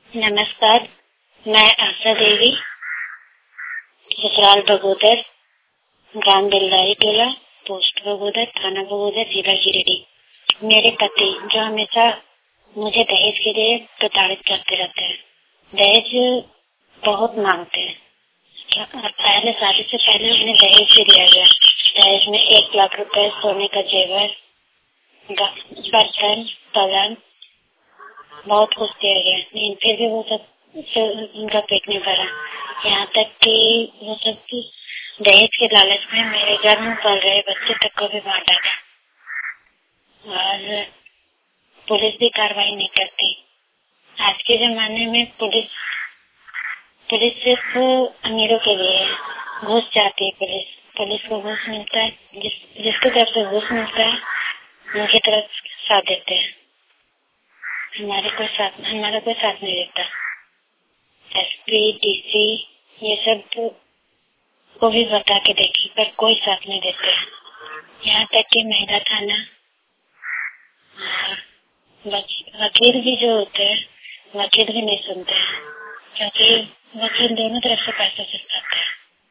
नमस्कार, मैं आशा देवी, ससुराल बगोदर, ग्राम बेलदारी टोला, पोस्ट बगोदर, थाना बगोदर, जिला गिरिडीह। मेरे पति जो हमेशा मुझे दहेज के लिए प्रताड़ित करते रहते हैं। दहेज बहुत मांगते हैं। पहले शादी से पहले उन्हें दहेज भी दिया गया। दहेज में 1 लाख रुपए, सोने का जेवर, बर्तन, पलंग, बहुत कुछ दिया गया, लेकिन फिर भी वो सब से उनका पेट नहीं भरा। यहाँ तक कि वो सब दहेज के लालच में मेरे घर में पल रहे बच्चे तक को भी मार डाला। और पुलिस भी कार्रवाई नहीं करती। आज के जमाने में पुलिस सिर्फ अमीरों के लिए है। घूस चाहती है पुलिस को घूस मिलता है, जिसके तरफ से घूस मिलता है उनकी तरफ साथ देते हैं। हमारा कोई साथ नहीं देता। एसपी, डीसी ये सब को भी बता के देखी पर कोई साथ नहीं देते। यहाँ तक कि महिला थाना, वकील भी जो होते हैं, वकील भी नहीं सुनते हैं, क्योंकि वकील दोनों तरफ से पैसा चुकाते हैं।